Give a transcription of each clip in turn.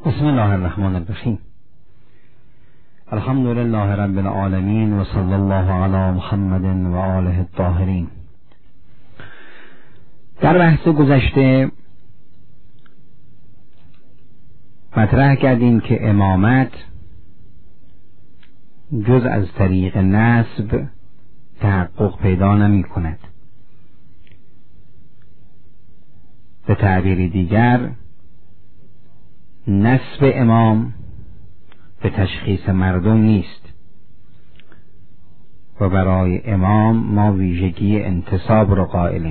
بسم الله الرحمن الرحیم. الحمد لله رب العالمین و صلی الله علی محمد و آله الطاهرین. در بحث گذشته مطرح کردیم که امامت جز از طریق نسب تحقق پیدا نمی کند. به تعبیر دیگر نسب امام به تشخیص مردم نیست و برای امام ما ویژگی انتساب را قائلیم.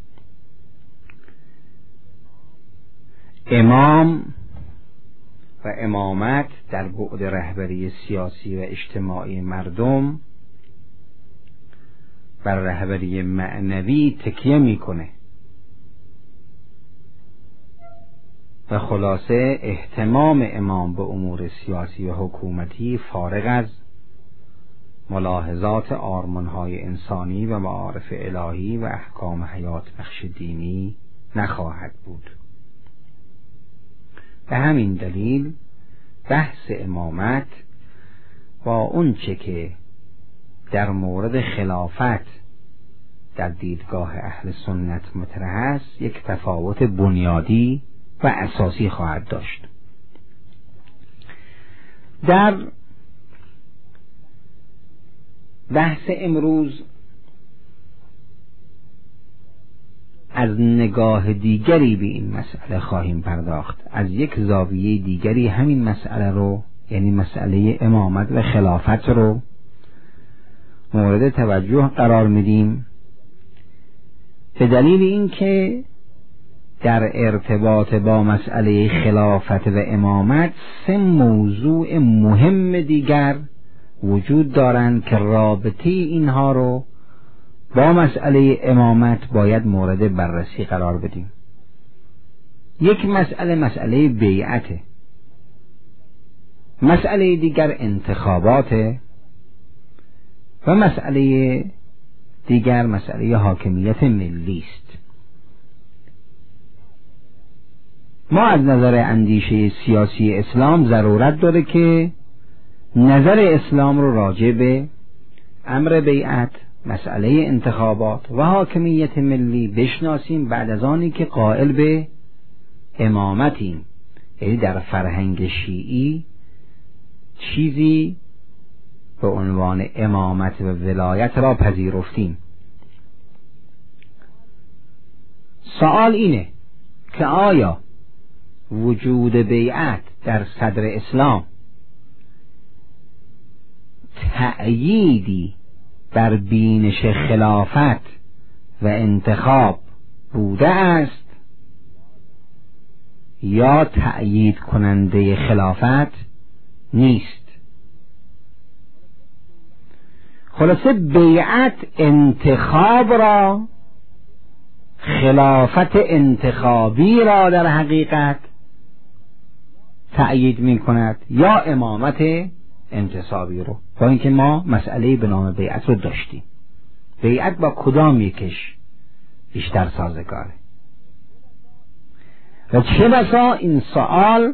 امام و امامت در بعد رهبری سیاسی و اجتماعی مردم بر رهبری معنوی تکیه میکنه و خلاصه اهتمام امام به امور سیاسی و حکومتی فارغ از ملاحظات آرمانهای انسانی و معارف الهی و احکام حیات بخش دینی نخواهد بود. به همین دلیل بحث امامت با اون چه که در مورد خلافت در دیدگاه اهل سنت مطرح است یک تفاوت بنیادی و اساسی خواهد داشت. در بحث امروز از نگاه دیگری به این مسئله خواهیم پرداخت. از یک زاویه دیگری همین مسئله رو، یعنی مسئله امامت و خلافت رو مورد توجه قرار میدیم، به دلیل اینکه در ارتباط با مسئله خلافت و امامت سه موضوع مهم دیگر وجود دارند که رابطه اینها رو با مسئله امامت باید مورد بررسی قرار بدیم. یک مسئله بیعته، مسئله دیگر انتخاباته و مسئله دیگر مسئله حاکمیت ملی است. ما از نظر اندیشه سیاسی اسلام ضرورت داره که نظر اسلام رو راجع به امر بیعت، مسئله انتخابات و حاکمیت ملی بشناسیم بعد از آنی که قائل به امامتیم. یعنی در فرهنگ شیعی چیزی به عنوان امامت و ولایت را پذیرفتیم. سوال اینه که آیا وجود بیعت در صدر اسلام تأییدی بر بینش خلافت و انتخاب بوده است یا تأیید کننده خلافت نیست؟ خلاصه بیعت انتخاب را، خلافت انتخابی را در حقیقت تأیید می کند یا امامت انتصابی رو. با اینکه ما مسئله به نام بیعت رو داشتیم، بیعت با کدام یکش بیشتر سازگاره و چه بسا این سوال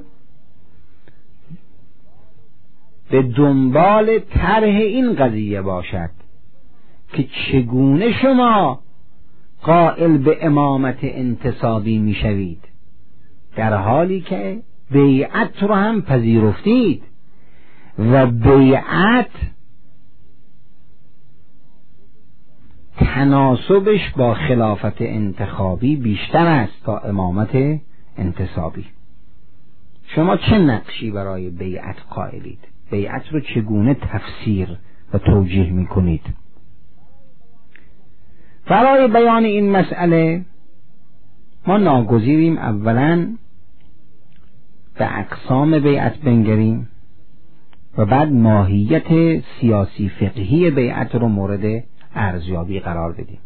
به دنبال طرح این قضیه باشد که چگونه شما قائل به امامت انتصابی می شوید در حالی که بیعت رو هم پذیرفتید و بیعت تناسبش با خلافت انتخابی بیشتر است تا امامت انتصابی. شما چه نقشی برای بیعت قائلید؟ بیعت رو چگونه تفسیر و توجیه می کنید؟ برای بیان این مسئله ما ناگزیریم اولا به اقسام بیعت بنگریم و بعد ماهیت سیاسی فقهی بیعت رو مورد ارزیابی قرار بدیم.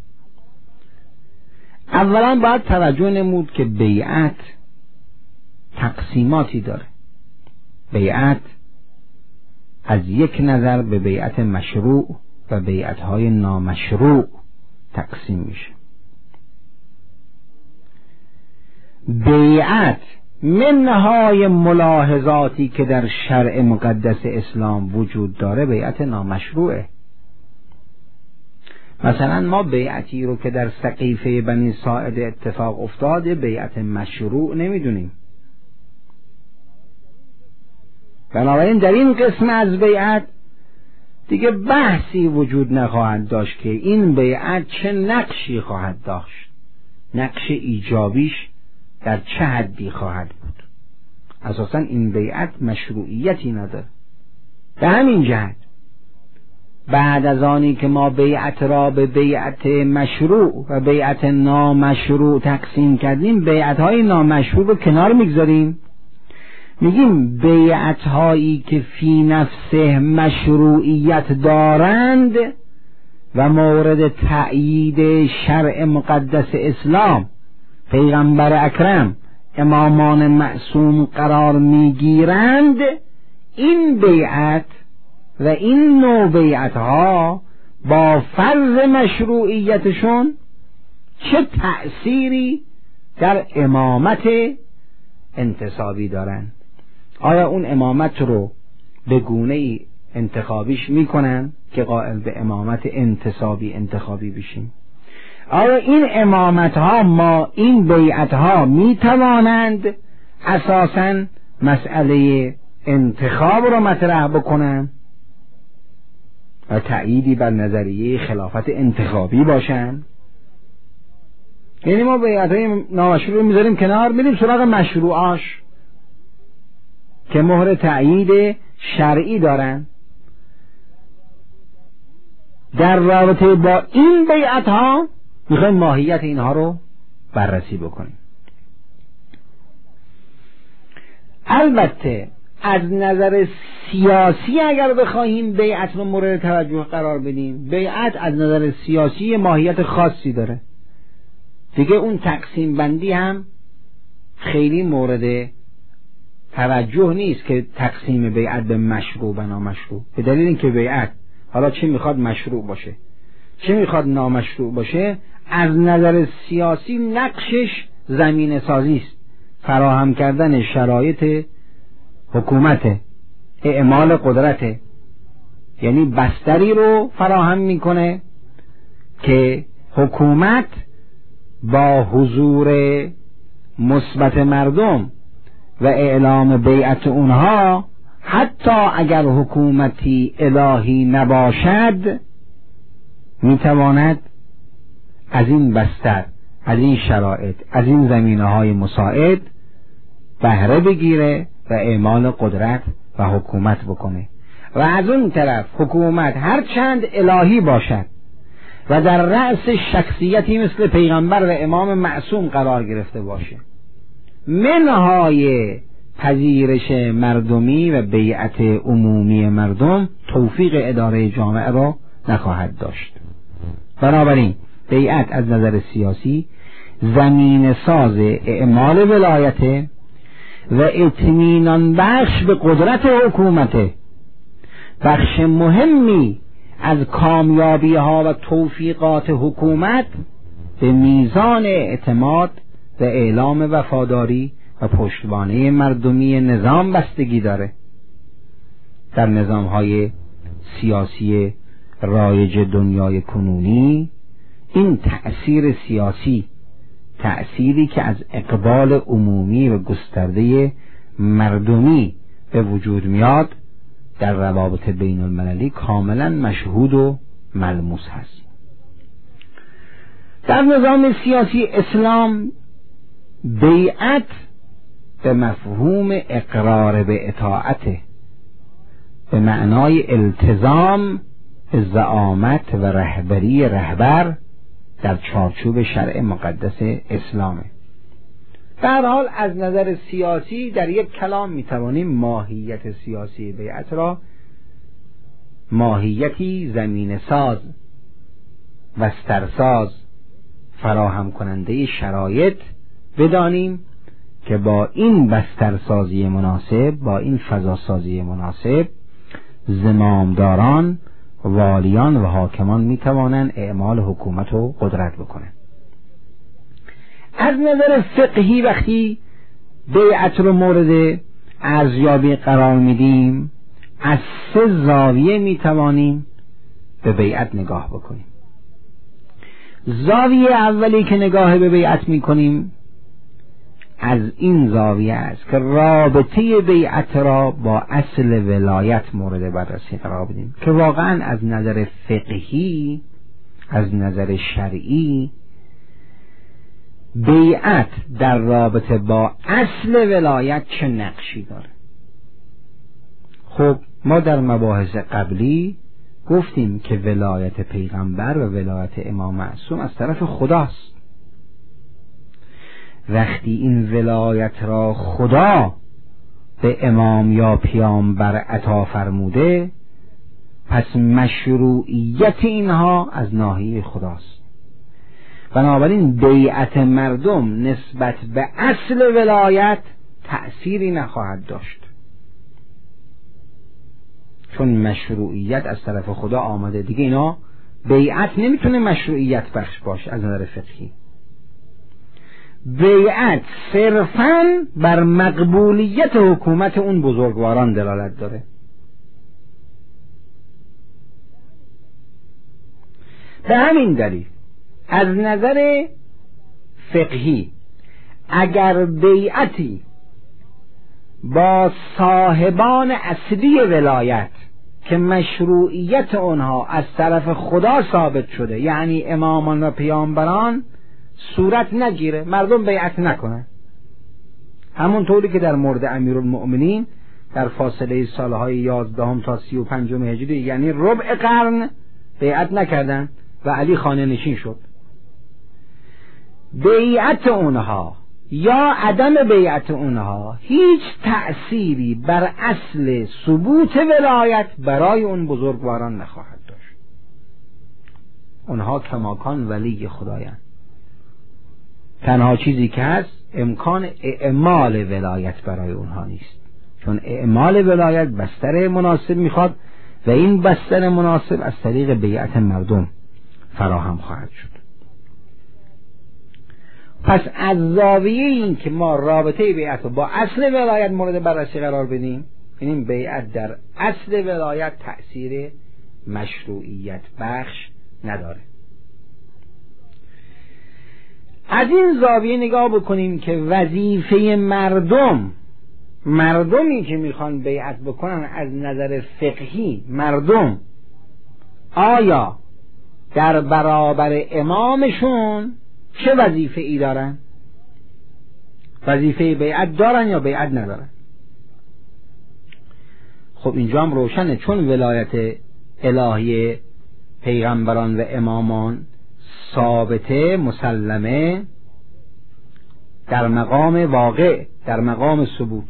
اولا باید توجه نمود که بیعت تقسیماتی داره. بیعت از یک نظر به بیعت مشروع و بیعت‌های نامشروع تقسیم میشه. بیعت منهای ملاحظاتی که در شرع مقدس اسلام وجود داره بیعت نامشروعه. مثلا ما بیعتی رو که در سقیفه بنی ساعده اتفاق افتاده بیعت مشروع نمیدونیم. بنابراین در این قسم از بیعت دیگه بحثی وجود نخواهد داشت که این بیعت چه نقشی خواهد داشت، نقش ایجابیش در چه حدی خواهد بود. اساساً این بیعت مشروعیتی نداره. به همین جهت بعد از آنی که ما بیعت را به بیعت مشروع و بیعت نامشروع تقسیم کردیم، بیعت های نامشروع رو کنار میگذاریم، میگیم بیعت هایی که فی نفسه مشروعیت دارند و مورد تأیید شرع مقدس اسلام، پیغمبر اکرم، امامان معصوم قرار میگیرند، این بیعت و این نوع بیعت ها با فرض مشروعیتشون چه تأثیری در امامت انتصابی دارند؟ آیا اون امامت رو به گونه‌ای انتخابیش میکنن که قائل به امامت انتخابی بشیم؟ آیا این امامت ها ما این بیعت ها میتوانند اساساً مسئله انتخاب رو مطرح بکنن و تأییدی بر نظریه خلافت انتخابی باشن؟ یعنی ما بیعت های نامشروع میذاریم کنار، میریم سراغ مشروعاش که مهر تأیید شرعی دارن. در رابطه با این بیعت ها میخوایم ماهیت اینها رو بررسی بکنیم. البته از نظر سیاسی اگر بخواهیم بیعت رو مورد توجه قرار بدیم، بیعت از نظر سیاسی ماهیت خاصی داره دیگه. اون تقسیم بندی هم خیلی مورد توجه نیست که تقسیم بیعت به مشروع و نامشروع، به دلیل اینکه بیعت حالا چه میخواد مشروع باشه چه میخواد نامشروع باشه، از نظر سیاسی نقشش زمینه سازی است، فراهم کردن شرایط حکومت، اعمال قدرت، یعنی بستری رو فراهم میکنه که حکومت با حضور مثبت مردم و اعلام بیعت اونها، حتی اگر حکومتی الهی نباشد، میتواند از این بستر، از این شرایط، از این زمینه‌های مساعد بهره بگیره و اعمال قدرت و حکومت بکنه. و از اون طرف حکومت هر چند الهی باشد و در رأس شخصیتی مثل پیغمبر و امام معصوم قرار گرفته باشه، منهای پذیرش مردمی و بیعت عمومی مردم توفیق اداره جامعه را نخواهد داشت. بنابراین بیعت از نظر سیاسی زمین ساز اعمال ولایت و اطمینان بخش به قدرت حکومت، بخش مهمی از کامیابی ها و توفیقات حکومت به میزان اعتماد و اعلام وفاداری و پشتوانه مردمی نظام بستگی داره. در نظام های سیاسی رایج دنیای کنونی این تأثیر سیاسی، تأثیری که از اقبال عمومی و گسترده مردمی به وجود میاد، در روابط بین المللی کاملا مشهود و ملموس هست. در نظام سیاسی اسلام بیعت به مفهوم اقرار به اطاعت، به معنای التزام به زعامت و رهبری رهبر در چارچوب شرع مقدس اسلامه. در حال از نظر سیاسی در یک کلام میتوانیم ماهیت سیاسی بیعت را ماهیتی زمین ساز، بسترساز، فراهم کننده شرایط بدانیم که با این بسترسازی مناسب، با این فضاسازی مناسب، زمامداران، والیان و حاکمان میتوانند اعمال حکومت و قدرت بکنند. از نظر فقهی وقتی بیعت رو مورد ارزیابی قرار میدیم، از 3 زاویه میتوانیم به بیعت نگاه بکنیم. زاویه اولی که نگاه به بیعت میکنیم از این زاویه است که رابطه بیعت را با اصل ولایت مورد بررسی قرار بدیم که واقعا از نظر فقهی، از نظر شرعی، بیعت در رابطه با اصل ولایت چه نقشی داره. خب ما در مباحث قبلی گفتیم که ولایت پیغمبر و ولایت امام معصوم از طرف خداست. وقتی این ولایت را خدا به امام یا پیامبر عطا فرموده، پس مشروعیت اینها از ناحیه خداست. بنابراین بیعت مردم نسبت به اصل ولایت تأثیری نخواهد داشت، چون مشروعیت از طرف خدا آمده. دیگه اینا بیعت نمیتونه مشروعیت بخش باشه از نظر فقهی. بیعت صرفاً بر مقبولیت حکومت اون بزرگواران دلالت داره. به همین دلیل از نظر فقهی اگر بیعتی با صاحبان اصلی ولایت که مشروعیت اونها از طرف خدا ثابت شده، یعنی امامان و پیامبران، صورت نگیره، مردم بیعت نکنن، همونطوری که در مورد امیرالمؤمنین در فاصله سالهای 11 تا 35 هجری، یعنی ربع قرن، بیعت نکردن و علی خانه نشین شد. بیعت اونها یا عدم بیعت اونها هیچ تأثیری بر اصل ثبوت ولایت برای اون بزرگواران نخواهد داشت. اونها کماکان ولی خدایند. تنها چیزی که هست امکان اعمال ولایت برای اونها نیست، چون اعمال ولایت بستر مناسب میخواد و این بستر مناسب از طریق بیعت مردم فراهم خواهد شد. پس از زاویه این که ما رابطه بیعت رو با اصل ولایت مورد بررسی قرار بدیم، این بیعت در اصل ولایت تأثیر مشروعیت بخش نداره. از این زاویه نگاه بکنیم که وظیفه مردمی که میخوان بیعت بکنن از نظر فقهی، مردم آیا در برابر امامشون چه وظیفه ای دارن؟ وظیفه بیعت دارن یا بیعت ندارن؟ خب اینجا هم روشنه، چون ولایت الهی پیغمبران و امامان ثابته، مسلمه، در مقام واقع، در مقام ثبوت.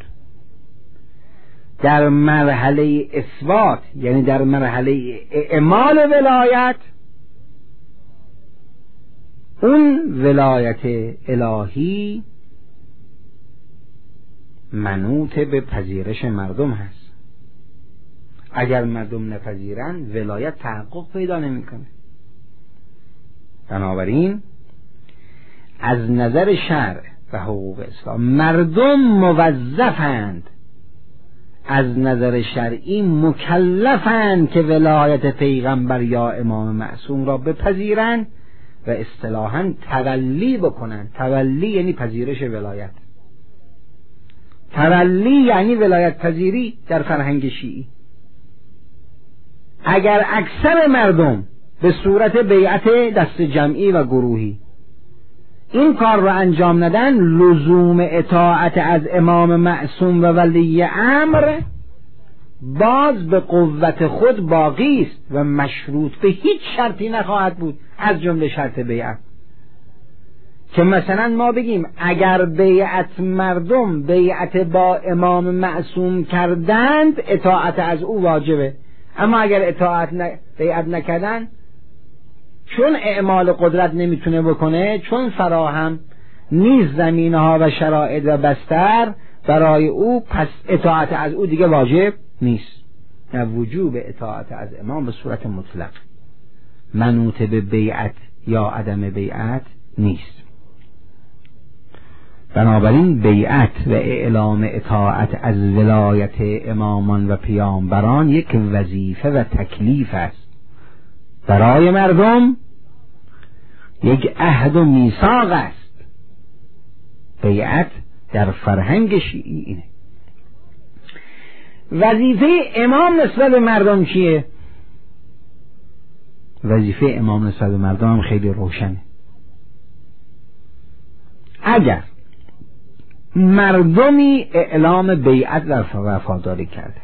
در مرحله اثبات، یعنی در مرحله اعمال ولایت، اون ولایت الهی منوط به پذیرش مردم هست. اگر مردم نپذیرن ولایت تحقق پیدا نمیکنه. بنابراین از نظر شرع و حقوق اسلام مردم موظفند، از نظر شرعی مکلفند که ولایت پیغمبر یا امام معصوم را بپذیرند و اصطلاحاً تولی بکنن. تولی یعنی پذیرش ولایت. تولی یعنی ولایت پذیری در فرهنگ شیعی. اگر اکثر مردم به صورت بیعت دست جمعی و گروهی این کار را انجام ندن، لزوم اطاعت از امام معصوم و ولی امر باز به قوت خود باقی است و مشروط به هیچ شرطی نخواهد بود از جمله شرط بیعت. که مثلا ما بگیم اگر بیعت مردم بیعت با امام معصوم کردند اطاعت از او واجبه، اما اگر بیعت نکردن، چون اعمال قدرت نمیتونه بکنه، چون فراهم نیز زمینها و شرایط و بستر برای او، پس اطاعت از او دیگه واجب نیست. نه، وجوب اطاعت از امام به صورت مطلق منوط به بیعت یا عدم بیعت نیست. بنابراین بیعت و اعلام اطاعت از ولایت امامان و پیامبران یک وظیفه و تکلیف است برای مردم، یک عهد و میثاق است. بیعت در فرهنگ شیعی اینه. وظیفه امام نسبت به مردم چیه؟ وظیفه امام نسبت به مردم هم خیلی روشنه. اگر مردمی اعلام بیعت و وفاداری کرده،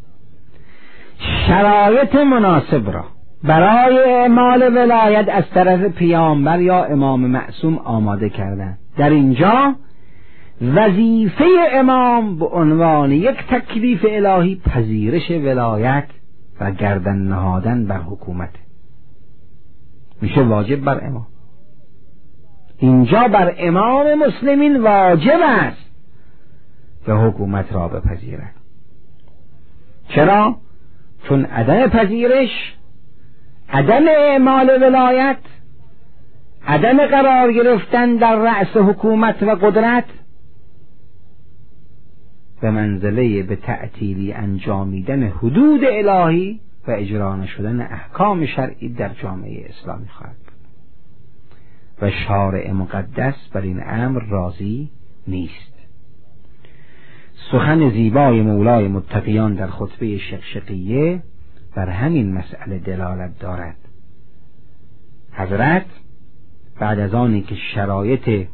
شرایط مناسب را برای اعمال ولایت از طرف پیامبر یا امام معصوم آماده کردند، در اینجا وظیفه امام به عنوان یک تکلیف الهی پذیرش ولایت و گردن نهادن بر حکومت میشه واجب بر امام. اینجا بر امام مسلمین واجب است که حکومت را بپذیرد. چرا؟ چون عدم پذیرش، عدم اعمال ولایت، عدم قرار گرفتن در رأس حکومت و قدرت به منزله به تعطیلی انجامیدن حدود الهی و اجرا نشدن احکام شرعی در جامعه اسلامی خواهد بود و شارع مقدس بر این امر راضی نیست. سخن زیبای مولای متقیان در خطبه شقشقیه بر همین مسئله دلالت دارد. حضرت بعد از آنی که شرایط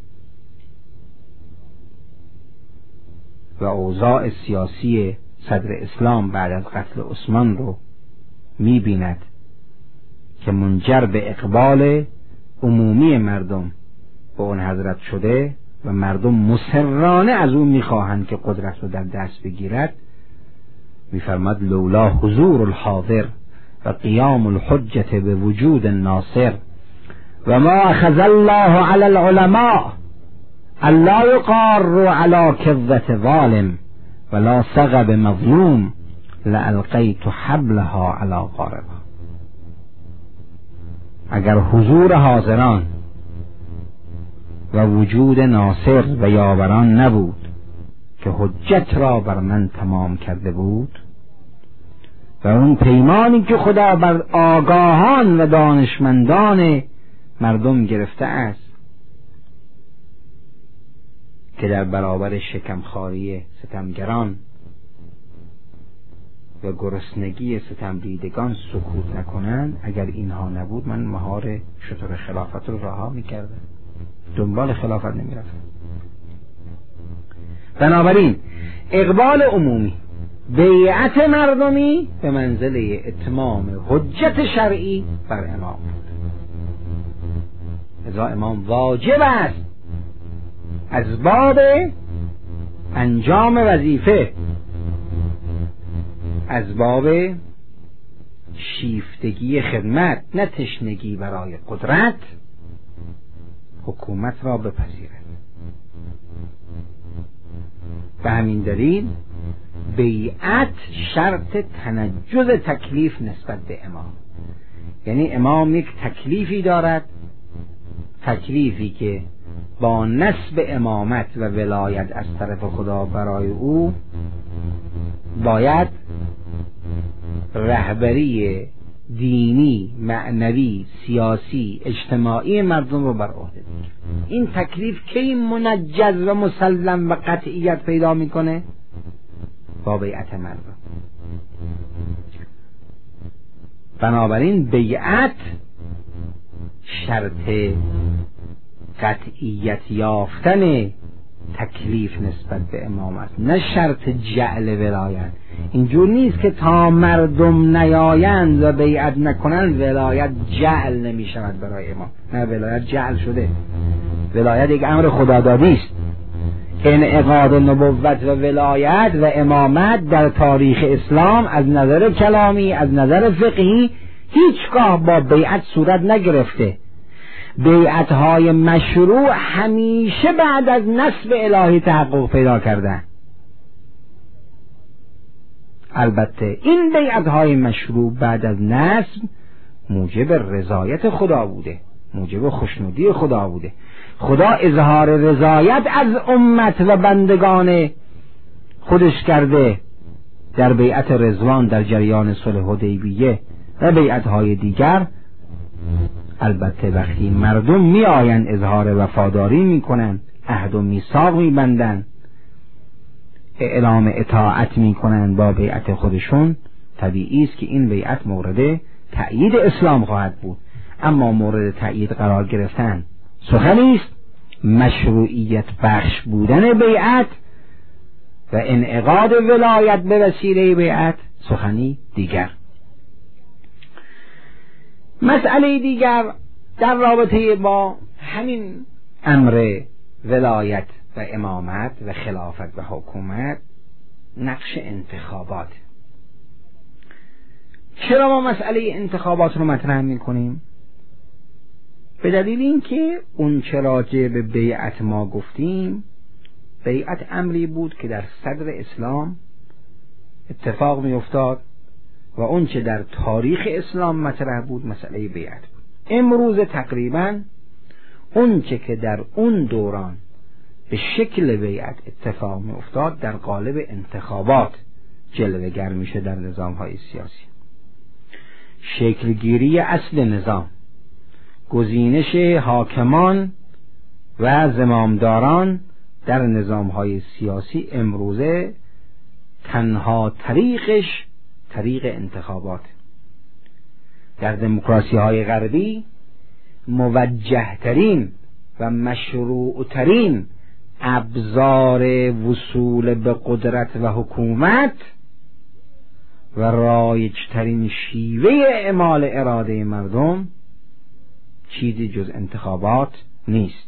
و اوضاع سیاسی صدر اسلام بعد از قتل عثمان رو می‌بیند که منجر به اقبال عمومی مردم به اون حضرت شده و مردم مصرانه از اون می‌خواهند که قدرت رو در دست بگیرد، می‌فرماد لولا حضور الحاضر و قیام الحجة به وجود الناصر و ما اخذ الله علی العلماء الا یقار علی کذة ظالم ولا سغب مظلوم لالقیت حبلها علی غاربها. اگر حضور حاضران و وجود ناصر و یاوران نبود که حجت را بر من تمام کرده بود و اون پیمانی که خدا بر آگاهان و دانشمندان مردم گرفته است که در برابر شکمخواری ستمگران و گرسنگی ستمدیدگان سکوت نکنند، اگر اینها نبود من مهار شطور خلافت رو رها میکردم، دنبال خلافت نمیرفتم. بنابراین اقبال عمومی، بیعت مردمی به منزله اتمام حجت شرعی بر امام بود. لذا امام واجب است از باب انجام وظیفه، از باب شیفتگی خدمت، نه تشنگی برای قدرت، حکومت را بپذیرد. به همین دلیل بیعت شرط تنجز تکلیف نسبت به امام، یعنی امام یک تکلیفی دارد، تکلیفی که با نسب امامت و ولایت از طرف خدا برای او باید رهبری دینی، معنوی، سیاسی، اجتماعی مردم رو بر عهده بگیره. این تکلیف کی منجز و مسلم و قطعیت پیدا میکنه؟ با بیعت مردم. بنابراین بیعت شرط قطعیت یافتن تکلیف نسبت به امام است، نه شرط جعل ولایت. اینجور نیست که تا مردم نیایند و بیعت نکنند ولایت جعل نمی شود برای امام. نه، ولایت جعل شده. ولایت یک امر خدادادی است. انعقاد نبوت و ولایت و امامت در تاریخ اسلام از نظر کلامی، از نظر فقهی هیچگاه با بیعت صورت نگرفته. بیعت‌های مشروع همیشه بعد از نصب الهی تحقق پیدا کردن. البته این بیعت‌های مشروع بعد از نصب موجب رضایت خدا بوده، موجب خوشنودی خدا بوده. خدا اظهار رضایت از امت و بندگان خودش کرده در بیعت رضوان، در جریان صلح حدیبیه و بیعت‌های دیگر. البته وقتی مردم می آیند اظهار وفاداری می کنند، عهد و میثاق می بندند، اعلام اطاعت می کنند با بیعت خودشون، طبیعی است که این بیعت مورد تأیید اسلام خواهد بود. اما مورد تأیید قرار گرفتن سخنی است، مشروعیت بخش بودن بیعت و انعقاد ولایت به وسیله بیعت سخنی دیگر. مسئله دیگر در رابطه با همین امر ولایت و امامت و خلافت و حکومت، نقش انتخابات. چرا ما مسئله انتخابات رو مطرح می‌کنیم؟ به دلیل اینکه اون چرا که به بیعت ما گفتیم، بیعت امری بود که در صدر اسلام اتفاق می‌افتاد و اون چه در تاریخ اسلام مطرح بود مسئله بیعت بود. امروز تقریباً اون چه که در اون دوران به شکل بیعت اتفاق می‌افتاد در قالب انتخابات جلوه‌گر میشه در نظام‌های سیاسی. شکلگیری اصل نظام، گزینش حاکمان و زمامداران در نظام‌های سیاسی امروزه تنها طریقش طریق انتخابات. در دموکراسی‌های غربی موجه‌ترین و مشروع‌ترین ابزار وصول به قدرت و حکومت و رایج‌ترین شیوه اعمال اراده مردم چیزی جز انتخابات نیست.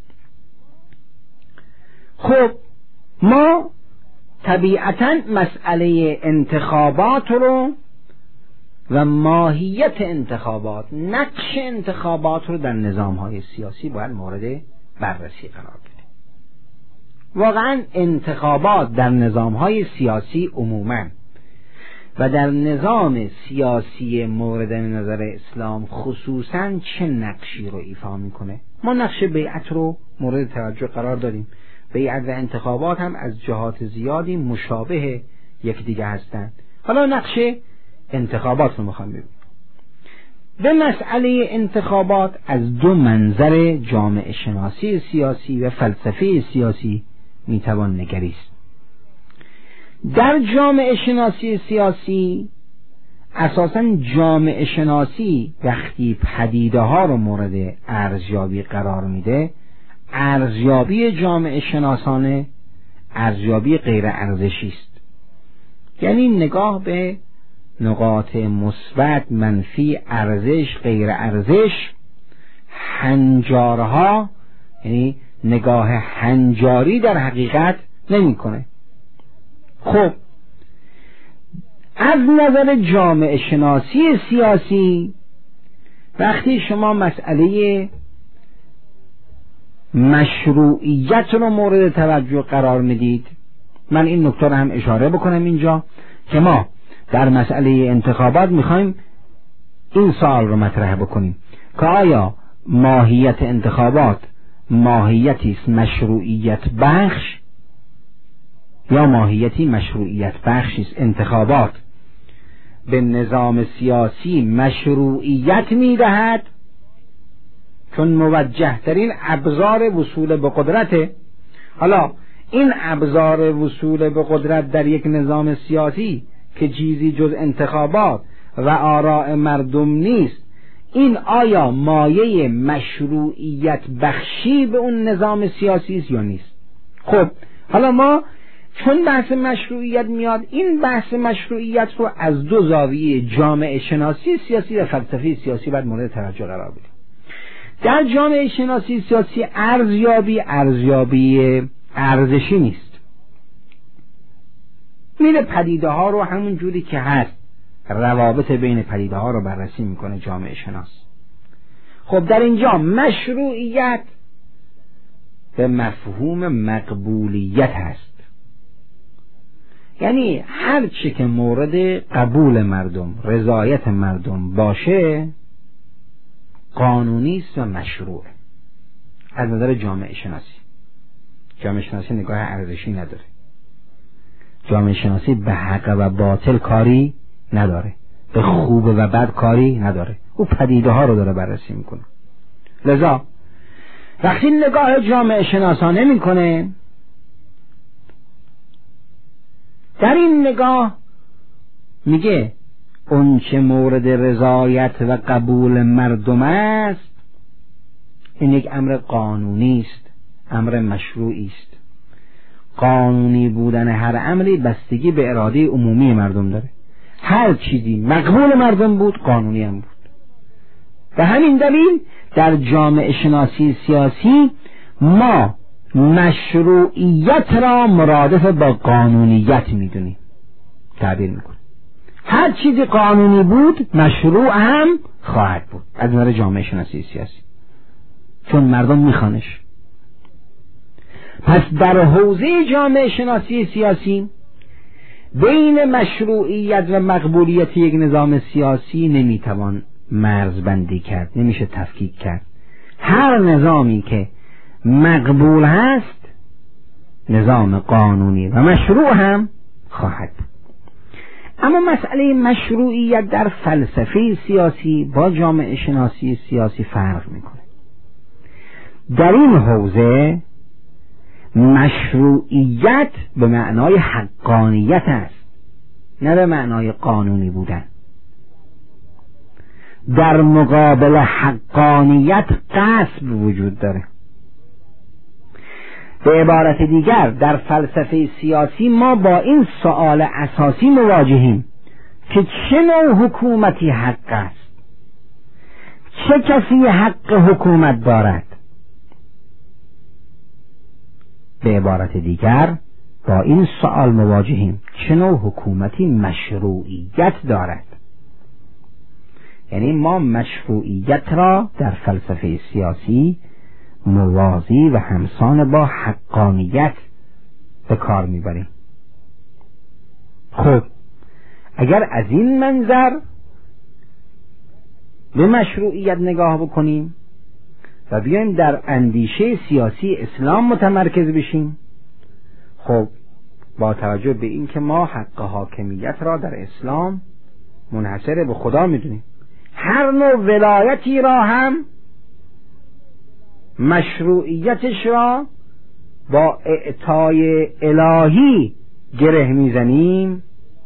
خب ما طبیعتاً مسئله انتخابات رو و ماهیت انتخابات، نقش انتخابات رو در نظام‌های سیاسی باید مورد بررسی قرار بدیم. واقعاً انتخابات در نظام‌های سیاسی عموماً و در نظام سیاسی مورد نظر اسلام خصوصاً چه نقشی رو ایفا میکنه؟ ما نقش بیعت رو مورد توجه قرار دادیم. بیعت و انتخابات هم از جهات زیادی مشابه یکدیگه هستند. حالا نقش انتخابات رو میخوام ببینیم. به مسئله انتخابات از دو منظر جامعه شناسی سیاسی و فلسفه سیاسی میتوان نگریست. در جامعه شناسی سیاسی اساساً جامعه شناسی وقتی پدیده ها رو مورد ارزیابی قرار میده، ارزیابی جامعه شناسانه ارزیابی غیر ارزشی است. یعنی نگاه به نقاط مثبت، منفی، ارزش، غیر ارزش، هنجارها، یعنی نگاه هنجاری در حقیقت نمیکنه. خب از نظر جامعه شناسی سیاسی وقتی شما مسئله مشروعیت رو مورد توجه قرار میدید، من این نکته رو هم اشاره بکنم اینجا که ما در مسئله انتخابات میخوایم این سوال رو مطرح بکنیم که آیا ماهیت انتخابات ماهیتی است مشروعیت بخش یا ماهیتی مشروعیت بخشی است؟ انتخابات به نظام سیاسی مشروعیت میدهد چون موجه ترین ابزار وصول به قدرته. حالا این ابزار وصول به قدرت در یک نظام سیاسی که چیزی جز انتخابات و آراء مردم نیست، این آیا مایه مشروعیت بخشی به اون نظام سیاسی است یا نیست؟ خب حالا ما چون بحث مشروعیت میاد، این بحث مشروعیت رو از دو زاویه جامعه شناسی سیاسی و فلسفه سیاسی باید مورد توجه قرار بدیم. در جامعه شناسی سیاسی ارزیابی ارزشی نیست، میره پدیده ها رو همون جوری که هست، روابط بین پدیده ها رو بررسی میکنه جامعه شناس. خب در اینجا مشروعیت به مفهوم مقبولیت هست، یعنی هر چی که مورد قبول مردم، رضایت مردم باشه قانونی است و مشروعه از نظر جامعه شناسی. جامعه شناسی نگاه ارزشی نداره، جامعه شناسی به حق و باطل کاری نداره، به خوب و بد کاری نداره، او پدیده ها رو داره بررسی میکنه. لذا وقتی نگاه جامعه شناسانه میکنه، در این نگاه میگه اون چه مورد رضایت و قبول مردم است این یک امر قانونی است، امر مشروعی است. قانونی بودن هر امری بستگی به اراده عمومی مردم داره. هر چیزی مقبول مردم بود قانونی هم بود. به همین دلیل در جامعه شناسی سیاسی ما مشروعیت را مرادف با قانونیت میدونیم، تعبیر میکنیم. هر چیزی قانونی بود مشروع هم خواهد بود از نظر جامعه شناسی سیاسی، چون مردم میخوانش. پس در حوزه جامعه شناسی سیاسی بین مشروعیت و مقبولیت یک نظام سیاسی نمیتوان مرزبندی کرد، نمیشه تفکیک کرد. هر نظامی که مقبول هست نظام قانونی و مشروع هم خواهد بود. اما مسئله مشروعیت در فلسفه سیاسی با جامعه شناسی سیاسی فرق میکنه. در این حوزه مشروعیت به معنای حقانیت است، نه به معنای قانونی بودن. در مقابل حقانیت غصب وجود داره. به عبارت دیگر در فلسفه سیاسی ما با این سؤال اساسی مواجهیم که چه نوع حکومتی حق است، چه کسی حق حکومت دارد. به عبارت دیگر با این سؤال مواجهیم چه نوع حکومتی مشروعیت دارد. یعنی ما مشروعیت را در فلسفه سیاسی موازی و همسان با حقانیت به کار میبریم. خب اگر از این منظر به مشروعیت نگاه بکنیم و بیایم در اندیشه سیاسی اسلام متمرکز بشیم، خب با توجه به این که ما حق حاکمیت را در اسلام منحصر به خدا میدونیم، هر نوع ولایتی را هم مشروعیتش را با اعطای الهی گره میزنیم.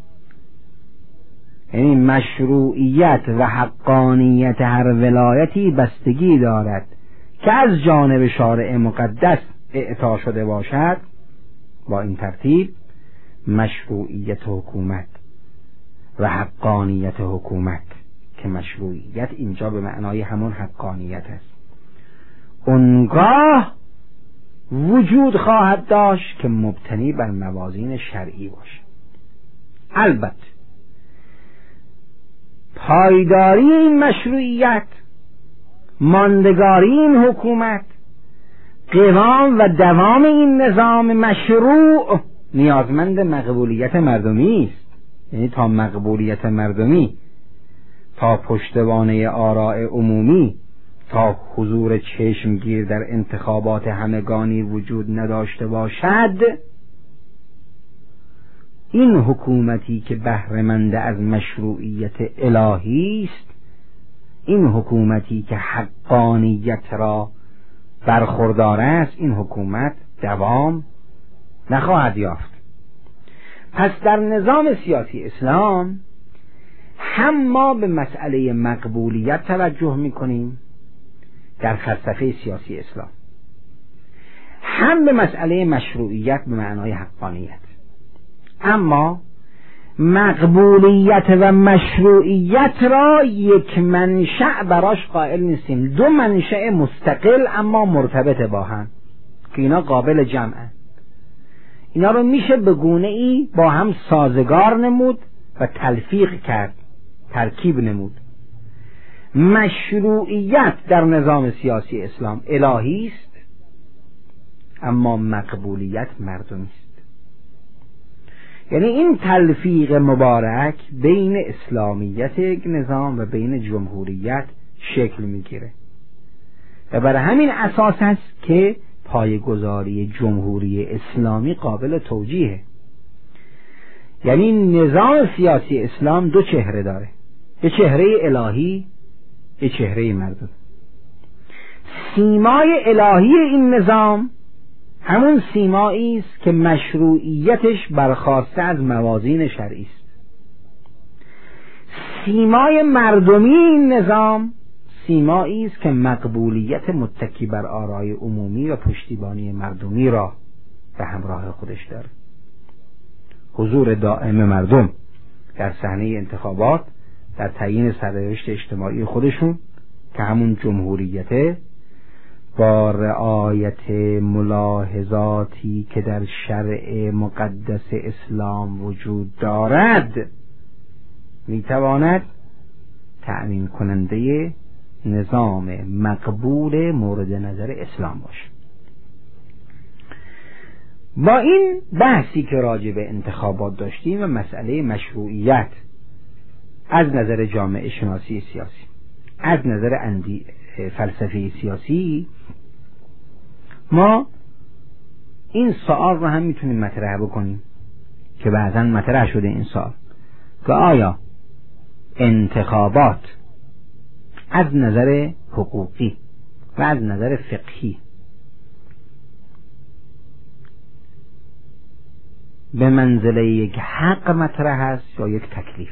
یعنی مشروعیت و حقانیت هر ولایتی بستگی دارد که از جانب شارع مقدس اعطا شده باشد. با این ترتیب مشروعیت حکومت و حقانیت حکومت، که مشروعیت اینجا به معنای همون حقانیت است، اونگاه وجود خواهد داشت که مبتنی بر موازین شرعی باشه. البته پایداری این مشروعیت، ماندگاری این حکومت، قوام و دوام این نظام مشروع نیازمند مقبولیت مردمی است. یعنی تا مقبولیت مردمی، تا پشتوانه آراء عمومی، تا حضور چشمگیر در انتخابات همگانی وجود نداشته باشد، این حکومتی که بهره‌مند از مشروعیت الهی است، این حکومتی که حقانیت را برخوردار است، این حکومت دوام نخواهد یافت. پس در نظام سیاسی اسلام هم ما به مسئله مقبولیت توجه می‌کنیم در فلسفه سیاسی اسلام، هم به مسئله مشروعیت به معنای حقانیت. اما مقبولیت و مشروعیت را یک منشأ براش قائل نیستیم، دو منشأ مستقل اما مرتبط با هم که اینا قابل جمعن. اینا رو میشه به گونه‌ای با هم سازگار نمود و تلفیق کرد، ترکیب نمود. مشروعیت در نظام سیاسی اسلام الهی است، اما مقبولیت مردمی است. یعنی این تلفیق مبارک بین اسلامیت یک نظام و بین جمهوریت شکل میگیره. و برای همین اساس است که پایه‌گذاری جمهوری اسلامی قابل توجیهه. یعنی نظام سیاسی اسلام دو چهره داره، یه چهره الهی، یه چهره مردم. سیمای الهی این نظام همون سیمایی است که مشروعیتش برخاسته از موازین شرعی است. سیمای مردمی این نظام سیمایی است که مقبولیت متکی بر آرای عمومی و پشتیبانی مردمی را به همراه خودش داره. حضور دائم مردم در صحنه انتخابات در تعیین سرنوشت اجتماعی خودشون که همون جمهوریته، با رعایت ملاحظاتی که در شرع مقدس اسلام وجود دارد، میتواند تأمین کننده نظام مقبول مورد نظر اسلام باشد. با این بحثی که راجع به انتخابات داشتیم و مسئله مشروعیت از نظر جامعه شناسی سیاسی، از نظر فلسفه سیاسی، ما این سوال رو هم میتونیم مطرح بکنیم که بعضا مطرح شده این سوال که آیا انتخابات از نظر حقوقی و از نظر فقهی به منزله یک حق مطرح است یا یک تکلیف؟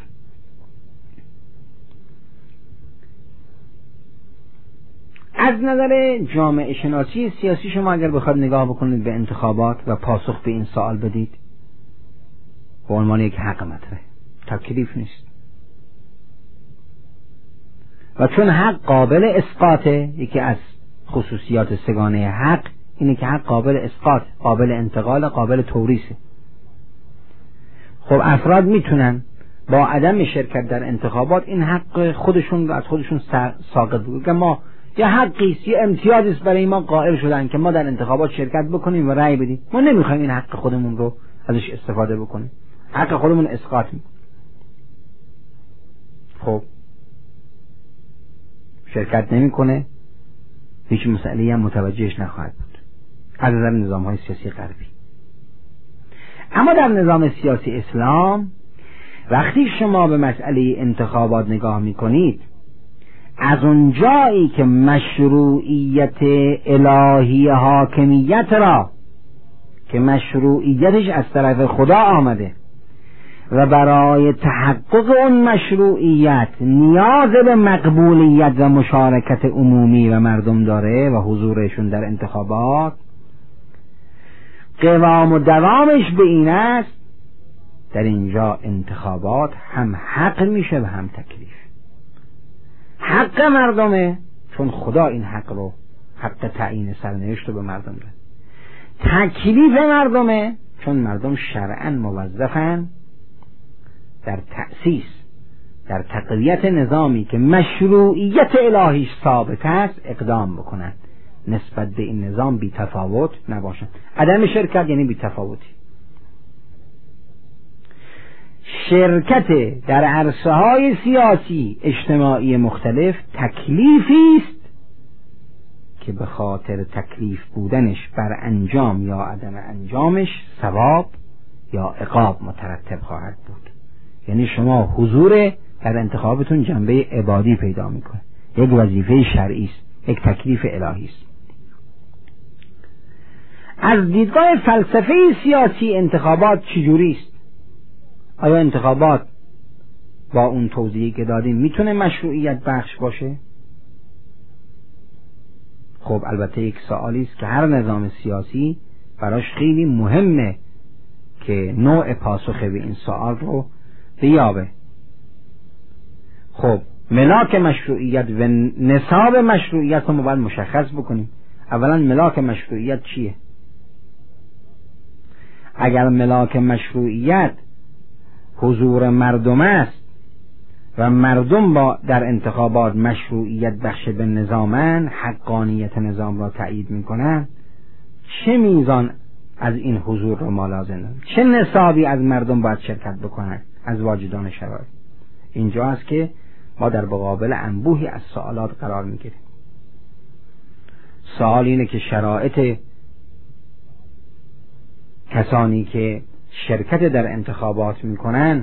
از نظر جامعه شناسی سیاسی شما اگر بخواد نگاه بکنید به انتخابات و پاسخ به این سوال بدید، به عنوان یک حق مطرح، تکلیف نیست. و چون حق قابل اسقاطه، یکی از خصوصیات سگانه حق اینه که حق قابل اسقاط، قابل انتقال، قابل توریثه. خب افراد میتونن با عدم شرکت در انتخابات این حق خودشون رو از خودشون ساقط بکنن که ما یه حقیست، یه امتیازی است برای ما قائل شدن که ما در انتخابات شرکت بکنیم و رأی بدیم. ما نمیخوایم این حق خودمون رو ازش استفاده بکنیم، حق خودمون اسقاط میکنیم. خب شرکت نمیکنه، هیچ مسئله‌ای هم متوجهش نخواهد بود از نظر نظام‌های سیاسی غربی. اما در نظام سیاسی اسلام وقتی شما به مسئله انتخابات نگاه میکنید، از اون جایی که مشروعیت الهی حاکمیت را که مشروعیتش از طرف خدا آمده و برای تحقق اون مشروعیت نیاز به مقبولیت و مشارکت عمومی و مردم داره و حضورشون در انتخابات، قوام و دوامش به این است در اینجا انتخابات هم حق میشه و هم تکلیف. حق مردمه چون خدا این حق رو، حق تعیین سرنوشت رو به مردم داد. تکلیف مردمه چون مردم شرعاً موظفن در تأسیس، در تقویت نظامی که مشروعیت الهیش ثابت است اقدام بکنند، نسبت به این نظام بی تفاوت نباشند. عدم شرکت یعنی بی تفاوتی. شرکت در عرصه‌های سیاسی اجتماعی مختلف تکلیفی است که به خاطر تکلیف بودنش بر انجام یا عدم انجامش ثواب یا عقاب مترتب خواهد بود. یعنی شما حضور در انتخابتون جنبه عبادی پیدا میکنه، یک وظیفه شرعی است، یک تکلیف الهی است. از دیدگاه فلسفه سیاسی انتخابات چجوری است؟ آیا انتخابات با اون توضیحی که دادیم میتونه مشروعیت بخش باشه؟ خب البته یک سوالی است که هر نظام سیاسی براش خیلی مهمه که نوع پاسخ به این سوال رو بیابه. خب ملاک مشروعیت و نصاب مشروعیت رو ما باید مشخص بکنیم. اولا ملاک مشروعیت چیه؟ اگر ملاک مشروعیت حضور مردم است و مردم در انتخابات مشروعیت بخش به نظامن، حقانیت نظام را تایید میکنن، چه میزان از این حضور رو ما لازم داریم؟ چه نصابی از مردم باید شرکت بکنن از واجدان شرایط؟ اینجا است که ما در مقابل انبوهی از سوالات قرار میگیریم. سوال اینه که شرایط کسانی که شرکت در انتخابات میکنن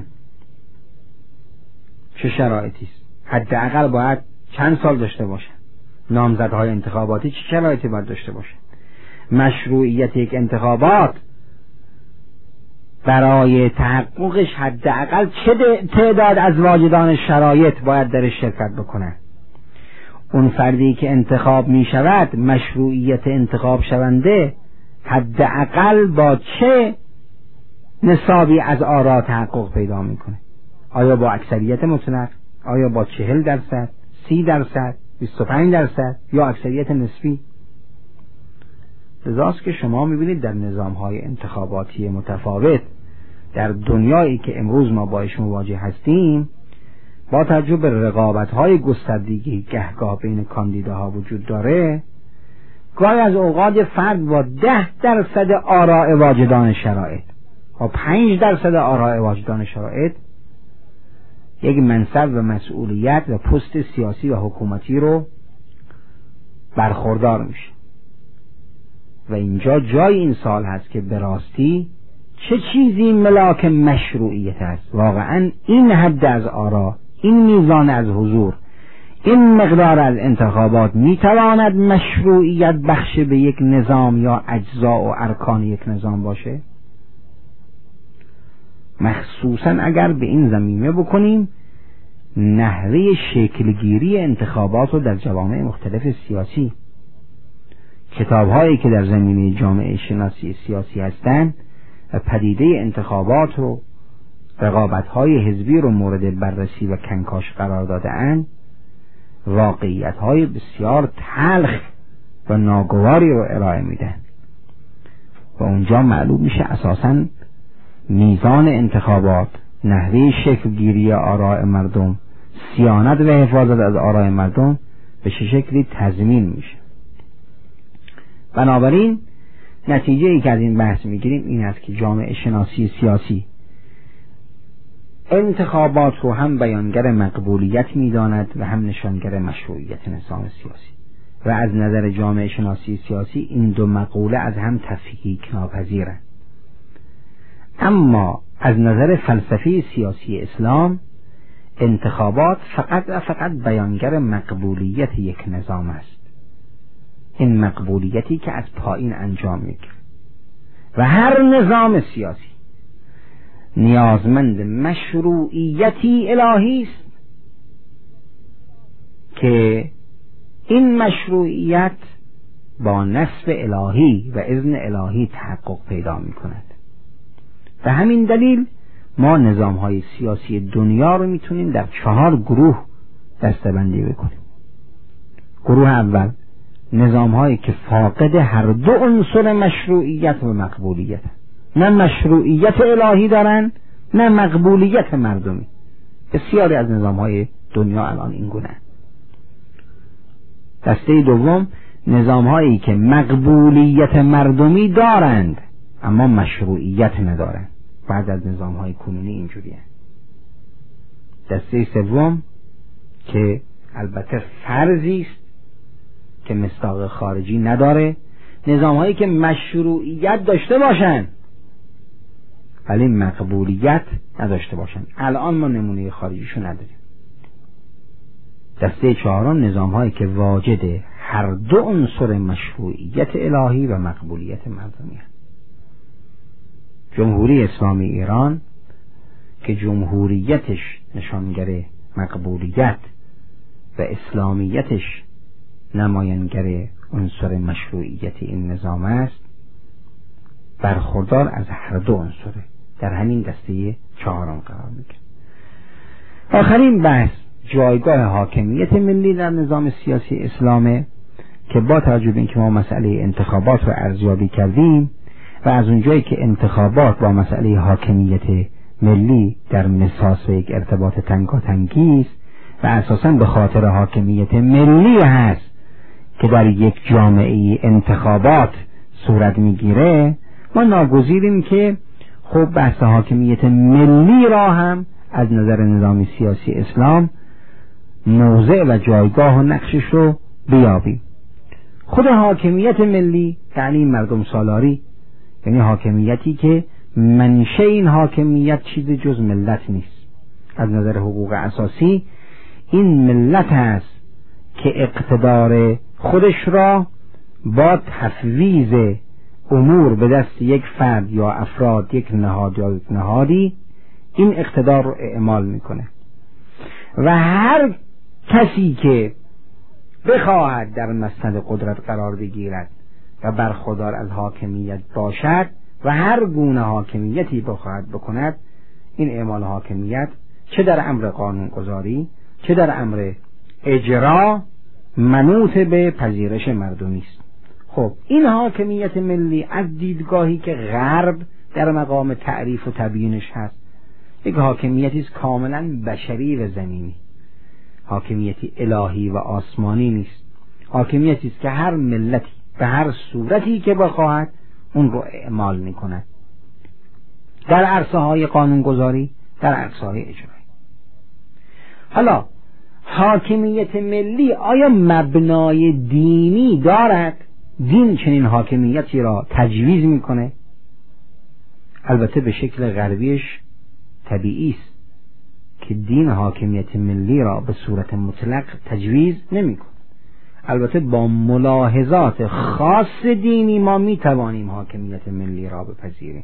چه شرایطی است؟ حداقل باید چند سال داشته باشن؟ نامزدهای انتخاباتی چه شرایطی باید داشته باشن؟ مشروعیت یک انتخابات برای تحققش حداقل چه تعداد از واجدان شرایط باید در شرکت بکنن؟ اون فردی که انتخاب می شود، مشروعیت انتخاب شونده حداقل با چه نسابی از آرا تحقق پیدا میکنه؟ آیا با اکثریت مطلق؟ آیا با 40%، 30%، 25% یا اکثریت نسبی؟ لذاست که شما میبینید در نظامهای انتخاباتی متفاوت در دنیایی که امروز ما باش مواجه هستیم، با توجه به رقابت‌های گستردگی گهگاه بین کاندیداها وجود داره، گاهی از اوقات فرد با 10% آراء واجدان شرایط و 5% آراء واجدان شرایط یک منصب و مسئولیت و پست سیاسی و حکومتی رو برخوردار میشه. و اینجا جای این سال هست که به راستی چه چیزی ملاک مشروعیت است؟ واقعا این حد از آرا، این میزان از حضور، این مقدار از انتخابات میتواند مشروعیت بخش به یک نظام یا اجزا و ارکان یک نظام باشه؟ مخصوصا اگر به این زمینه بکنیم نحوه شکلگیری انتخابات رو در جوامع مختلف سیاسی، کتاب‌هایی که در زمینه جامعه شناسی سیاسی هستند و پدیده انتخابات و رقابت‌های حزبی رو مورد بررسی و کنکاش قرار داده‌اند، واقعیت‌های بسیار تلخ و ناگواری رو ارائه میدن و اونجا معلوم میشه اساساً میزان انتخابات، نحوه شکلگیری آراء مردم، صیانت و حفاظت از آراء مردم به چه شکلی تضمین میشه. بنابراین نتیجه ای که از این بحث میگیریم این است که جامعه شناسی سیاسی انتخابات رو هم بیانگر مقبولیت میداند و هم نشانگر مشروعیت نظام سیاسی، و از نظر جامعه شناسی سیاسی این دو مقوله از هم تفکیک ناپذیرند. اما از نظر فلسفه سیاسی اسلام انتخابات فقط و فقط بیانگر مقبولیت یک نظام است، این مقبولیتی که از پایین انجام میگیره، و هر نظام سیاسی نیازمند مشروعیتی الهی است که این مشروعیت با نصب الهی و اذن الهی تحقق پیدا می کند. و همین دلیل ما نظام‌های سیاسی دنیا رو میتونیم در 4 گروه دسته‌بندی بکنیم. گروه اول نظام‌هایی که فاقد هر دو عنصر مشروعیت و مقبولیت، نه مشروعیت الهی دارن نه مقبولیت مردمی. بسیاری از نظام‌های دنیا الان این گونه. دسته دوم نظام‌هایی که مقبولیت مردمی دارند اما مشروعیت ندارند. بعض از نظام‌های کنونی اینجوریه. دسته سوم که البته فرضی است که مصداق خارجی نداره، نظام‌هایی که مشروعیت داشته باشند ولی مقبولیت نداشته باشند. الان ما نمونه خارجیشو نداریم. دسته چهارم نظام‌هایی که واجد هر دو عنصر مشروعیت الهی و مقبولیت مردمی هست. جمهوری اسلامی ایران که جمهوریتش نشانگر مقبولیت و اسلامیتش نماینگر عنصر مشروعیت این نظام است، برخوردار از هر دو عنصره، در همین دسته چهارم قرار میگیره. آخرین بحث جایگاه حاکمیت ملی در نظام سیاسی اسلامه که با توجه به اینکه ما مسئله انتخابات رو ارزیابی کردیم و از اونجایی که انتخابات با مسئله حاکمیت ملی در مساس و یک ارتباط تنگاتنگی است و اساساً به خاطر حاکمیت ملی هست که در یک جامعه انتخابات صورت میگیره، ما ناگزیریم که خب بحث حاکمیت ملی را هم از نظر نظام سیاسی اسلام موضع و جایگاه و نقشش رو بیابیم. خود حاکمیت ملی یعنی مردم سالاری، یعنی حاکمیتی که منشأ این حاکمیت چیز جز ملت نیست. از نظر حقوق اساسی این ملت است که اقتدار خودش را با تفویض امور به دست یک فرد یا افراد، یک نهاد یا یک نهادی، این اقتدار رو اعمال میکنه و هر کسی که بخواهد در مسند قدرت قرار بگیرد و برخوردار از حاکمیت باشد و هر گونه حاکمیتی بخواهد بکند، این اعمال حاکمیت چه در امر قانونگذاری چه در امر اجرا منوط به پذیرش مردمی است. خب این حاکمیت ملی از دیدگاهی که غرب در مقام تعریف و تبیینش هست، یک حاکمیتی است کاملا بشری و زمینی، حاکمیتی الهی و آسمانی نیست. حاکمیتی است که هر ملتی به هر صورتی که بخواهد اون رو اعمال میکند، در عرصه های قانونگذاری، در عرصه های اجرایی. حالا حاکمیت ملی آیا مبنای دینی دارد؟ دین چنین حاکمیتی را تجویز میکنه؟ البته به شکل غربیش طبیعی است که دین حاکمیت ملی را به صورت مطلق تجویز نمیکنه. البته با ملاحظات خاص دینی ما میتوانیم حاکمیت ملی را بپذیریم.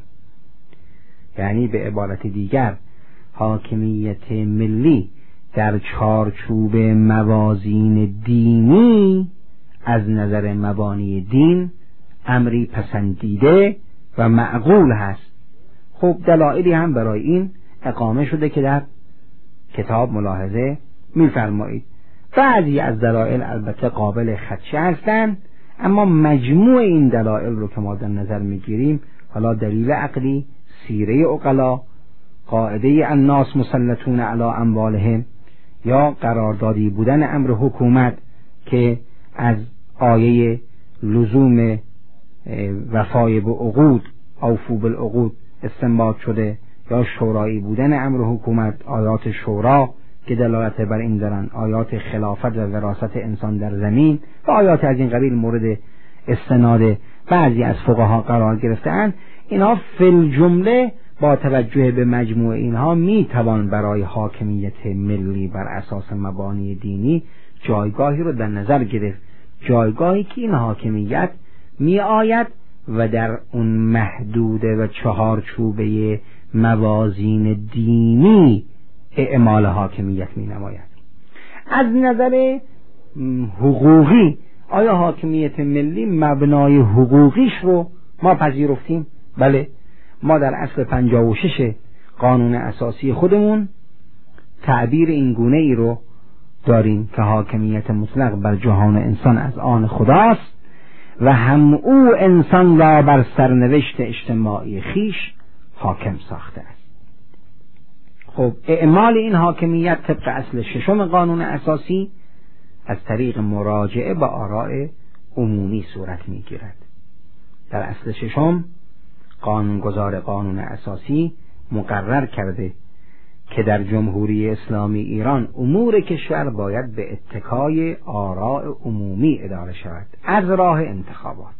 یعنی به عبارت دیگر حاکمیت ملی در چارچوب موازین دینی از نظر مبانی دین امری پسندیده و معقول هست. خب دلایلی هم برای این اقامه شده که در کتاب ملاحظه می‌فرمایید. بعضی از دلایل البته قابل خدشه هستند، اما مجموع این دلایل رو که ما در نظر میگیریم، حالا دلیل عقلی، سیره عقلا، قاعده الناس مسلطون علی اموالهم، یا قراردادی بودن امر حکومت که از آیه لزوم وفای به عقود، اوفو بالعقود، استنباط شده، یا شورایی بودن امر حکومت، آیات شورا که دلالت بر این دارن، آیات خلافت و وراثت انسان در زمین و آیات از این قبیل مورد استناد بعضی از فقها قرار گرفته‌اند. اینها فی الجمله با توجه به مجموع اینها میتوان برای حاکمیت ملی بر اساس مبانی دینی جایگاهی رو در نظر گرفت، جایگاهی که این حاکمیت می آید و در اون محدوده و چهارچوبه موازین دینی اعمال حاکمیت می نماید. از نظر حقوقی آیا حاکمیت ملی مبنای حقوقیش رو ما پذیرفتیم؟ بله، ما در اصل 56 قانون اساسی خودمون تعبیر این گونه ای رو داریم که حاکمیت مطلق بر جهان انسان از آن خداست و هم او انسان را بر سرنوشت اجتماعی خیش حاکم ساخته است. خب اعمال این حاکمیت طبق اصل 6 قانون اساسی از طریق مراجعه به آراء عمومی صورت میگیرد. در اصل 6 قانونگذار قانون اساسی مقرر کرده که در جمهوری اسلامی ایران امور کشور باید به اتکای آراء عمومی اداره شود از راه انتخابات،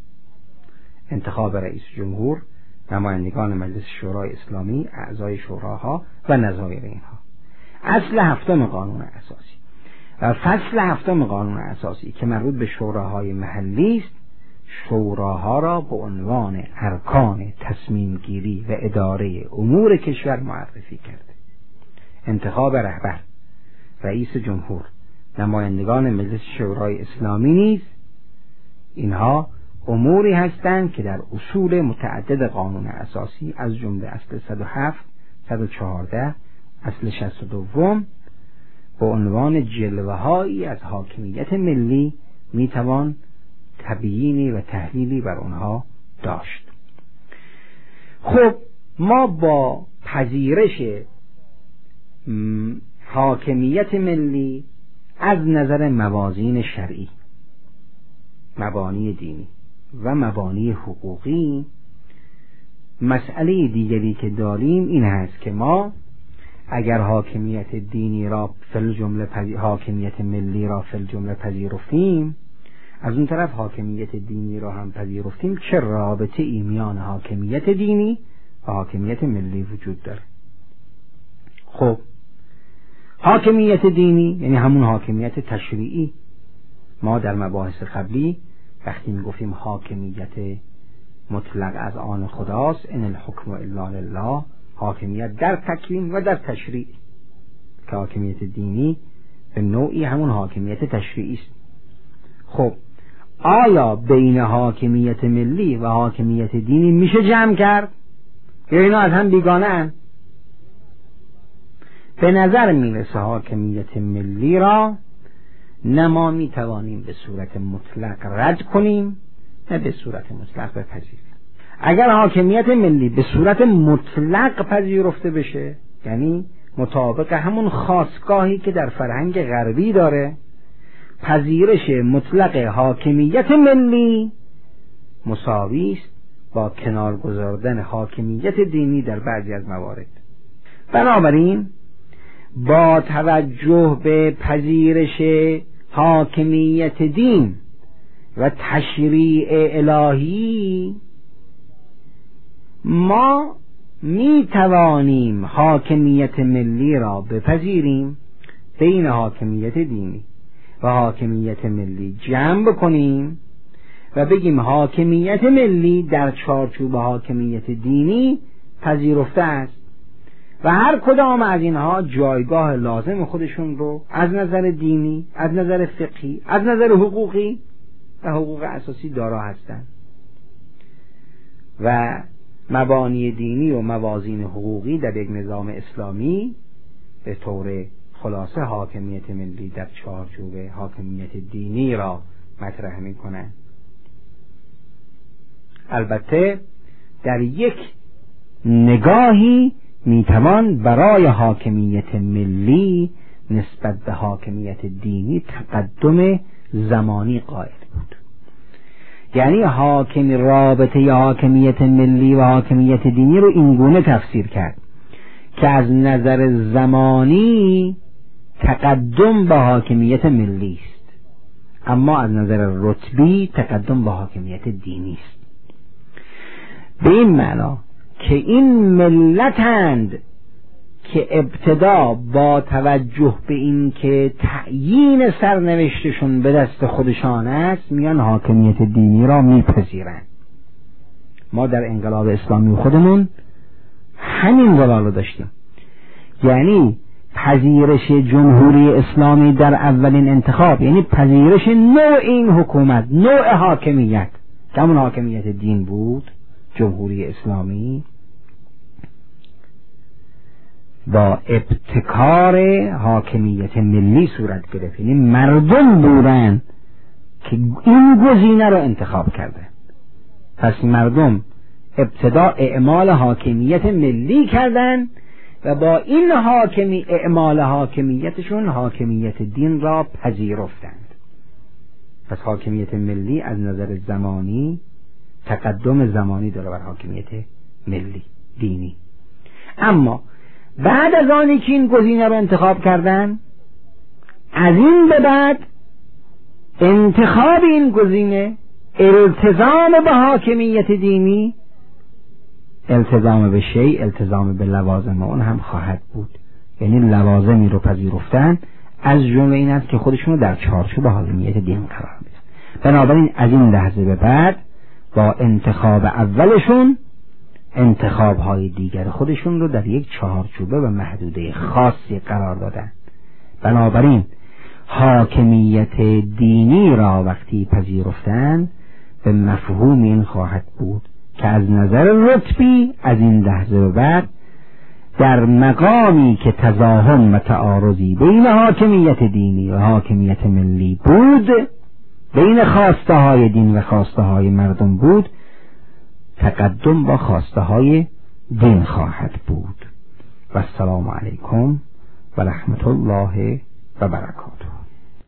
انتخاب رئیس جمهور، نمایندگان مجلس شورای اسلامی، اعضای شوراها و نظایر اینها. اصل 7 قانون اساسی و فصل 7 قانون اساسی که مربوط به شوراهای محلی است، شوراها را به عنوان ارکان تصمیم گیری و اداره امور کشور معرفی کرده. انتخاب رهبر، رئیس جمهور، نمایندگان مجلس شورای اسلامی نیز اینها اموری هستند که در اصول متعدد قانون اساسی از جمله اصل 107، 114، اصل 62 به عنوان جلوه‌هایی از حاکمیت ملی میتوان تبیینی و تحلیلی بر آنها داشت. خب ما با پذیرش حاکمیت ملی از نظر موازین شرعی، مبانی دینی و مبانی حقوقی، مسئله دیگری که داریم این هست که ما اگر حاکمیت دینی را فی الجمله حاکمیت ملی را فی الجمله پذیرفتیم، از اون طرف حاکمیت دینی را هم پذیرفتیم، چه رابطه ای میان حاکمیت دینی و حاکمیت ملی وجود داره. خب حاکمیت دینی یعنی همون حاکمیت تشریعی. ما در مباحث قبلی وقتی میگفتیم حاکمیت مطلق از آن خداست، ان الحکم الا لله، حاکمیت در تکوین و در تشریع، که حاکمیت دینی به نوعی همون حاکمیت تشریعی است. خب آیا بین حاکمیت ملی و حاکمیت دینی میشه جمع کرد یا اینا از هم بیگانه اند؟ به نظر میرسه حاکمیت ملی را نه ما میتوانیم به صورت مطلق رد کنیم نه به صورت مطلق بپذیریم. اگر حاکمیت ملی به صورت مطلق پذیرفته بشه، یعنی مطابق همون خاستگاهی که در فرهنگ غربی داره، پذیرش مطلق حاکمیت ملی مساوی است با کنار گذاردن حاکمیت دینی در بعضی از موارد. بنابراین با توجه به پذیرش حاکمیت دین و تشریع الهی، ما می توانیم حاکمیت ملی را بپذیریم، بین حاکمیت دینی و حاکمیت ملی جمع بکنیم و بگیم حاکمیت ملی در چارچوب حاکمیت دینی پذیرفته است و هر کدام از اینها جایگاه لازم خودشون رو از نظر دینی، از نظر فقهی، از نظر حقوقی و حقوق اساسی دارا هستند و مبانی دینی و موازین حقوقی در یک نظام اسلامی به طور خلاصه حاکمیت ملی در چارچوب حاکمیت دینی را مطرح می‌کنند. البته در یک نگاهی میتوان برای حاکمیت ملی نسبت به حاکمیت دینی تقدم زمانی قائل بود. یعنی رابطه حاکمیت ملی و حاکمیت دینی رو اینگونه تفسیر کرد که از نظر زمانی تقدم به حاکمیت ملی است، اما از نظر رتبی تقدم به حاکمیت دینی است. به این معنا که این ملتند که ابتدا با توجه به این که تعیین سرنوشتشون به دست خودشان است میان حاکمیت دینی را میپذیرند. ما در انقلاب اسلامی خودمون همین روال رو داشتیم، یعنی پذیرش جمهوری اسلامی در اولین انتخاب، یعنی پذیرش نوع این حکومت، نوع حاکمیت که همون حاکمیت دین بود، جمهوری اسلامی، با ابتکار حاکمیت ملی صورت گرفت. یعنی مردم بودن که این گزینه رو انتخاب کرده. پس مردم ابتدا اعمال حاکمیت ملی کردن و با این اعمال حاکمیتشون حاکمیت دین را پذیرفتند. پس حاکمیت ملی از نظر زمانی تقدم زمانی داره بر حاکمیت ملی دینی. اما بعد از آنی که این گزینه رو انتخاب کردن، از این به بعد انتخاب این گزینه، التزام به حاکمیت دینی، التزام به شیء، التزام به لوازم اون هم خواهد بود. یعنی لوازمی رو پذیرفتن از جمله این است که خودشون رو در چارچوب حاکمیت دین قرار بدن. بنابراین از این لحظه به بعد با انتخاب اولشون انتخاب‌های دیگر خودشون رو در یک چارچوبه و محدوده خاصی قرار دادن. بنابراین حاکمیت دینی را وقتی پذیرفتن به مفهوم این خواهد بود که از نظر رتبی از این لحظه به بعد در مقامی که تزاحم و تعارضی بین حاکمیت دینی و حاکمیت ملی بود، بین خواسته های دین و خواسته های مردم بود، تقدم با خواسته های دین خواهد بود. و السلام علیکم و رحمت الله و برکاته.